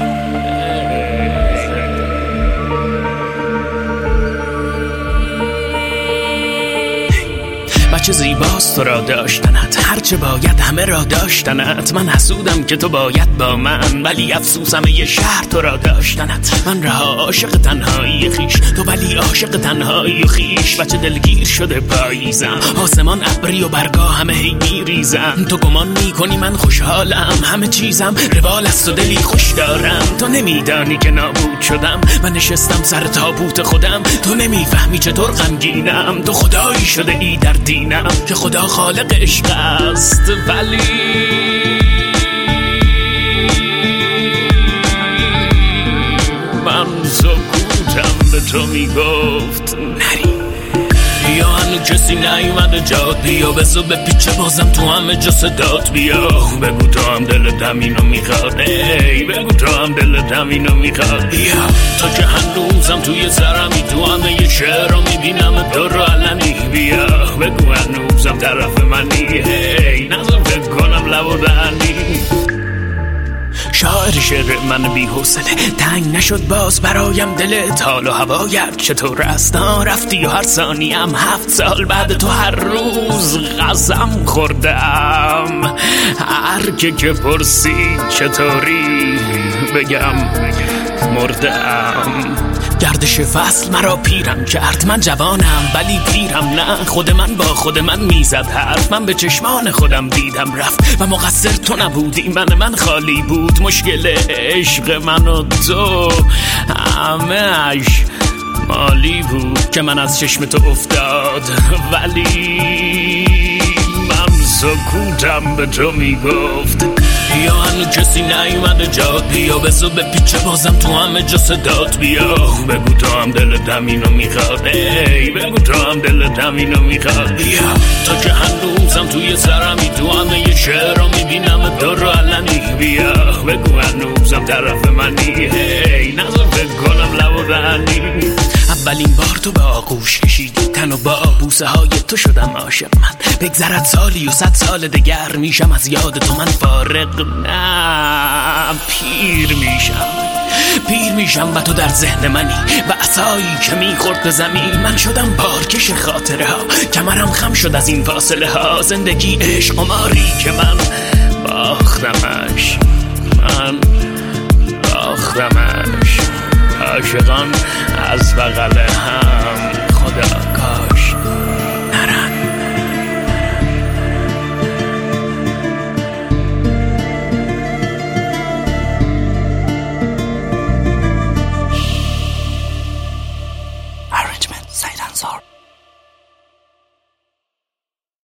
چه زیباست تو را داشتنت، هرچه باید همه را داشتنت. من حسودم که تو باید با من، ولی افسوسم یه شهر تو را داشتنت. من رها عاشق تنهایی خیش، تو ولی عاشق تنهایی و خیش. بچه دلگیر شده پاییزم، آسمان ابری و برگا همه هی میریزم. تو گمان میکنی من خوشحالم، همه چیزم روال است و دلی خوش دارم. تو نمیدانی که نابود شدم، من نشستم سر تابوت خودم. تو نمیفهمی چطور غمگینم، تو خدایی شده ای در دینم که خدا خالق عشق است، ولی من سکوتم به تو میگفت نری. بیا هنو کسی نیومده جات، بیا بزو به پیچه بازم تو همه جا صدات. بیا بگو تو هم دلت همینو میخواد، ای بگو تو هم دلت همینو میخواد. بیا تا که هنوزم توی سرمی، تو همه یه شعر رو میبینم تو رو علنی. بیا بگو هنوزم طرف منی، ای نظر فکر کنم لب و دهنی. شاعر شعر من بی حوصله، تنگ نشد باز برایم دلت. حال و هوایت چطور است؟ رفتی و هر ثانیم 7 سال بعد تو هر روز قسم خوردم. هر که پرسید چطوری بگم مردم. گردش فصل مرا پیرم کرد، من جوانم ولی پیرم نه. خود من با خود من میزد حرف، من به چشمان خودم دیدم رفت. و مقصر تو نبودی، من خالی بود. مشکل عشق من و تو همه‌اش مالی بود که من از چشم تو افتاد، ولی من سکوتم به تو میگفت. بیا هنو کسی نیومده جات، بیا بزو به پیچه بازم تو همه جا صدات. بیا بگو تو هم دلت همینو میخواد، ای بگو تو هم دلت همینو میخواد. بیا تا که هنوزم توی سرمی، تو همه یه شعر رو میبینم تو رو علنی. بیا بگو هنوزم طرف منی، ای نظر فکر کنم لب و دهنی. اولین بار تو به آغوش کشیدی تن و با بوسه های تو شدم عاشق من. بگذرد سالی و 100 سال دگر میشم از یاد تو من فارغ. نه پیر میشم و تو در ذهن منی و عصایی که میخورد به زمین. من شدم بارکش خاطره ها، کمرم خم شد از این فاصله ها. زندگی عشق قماری که من باختمش، عاشقان از بغل هم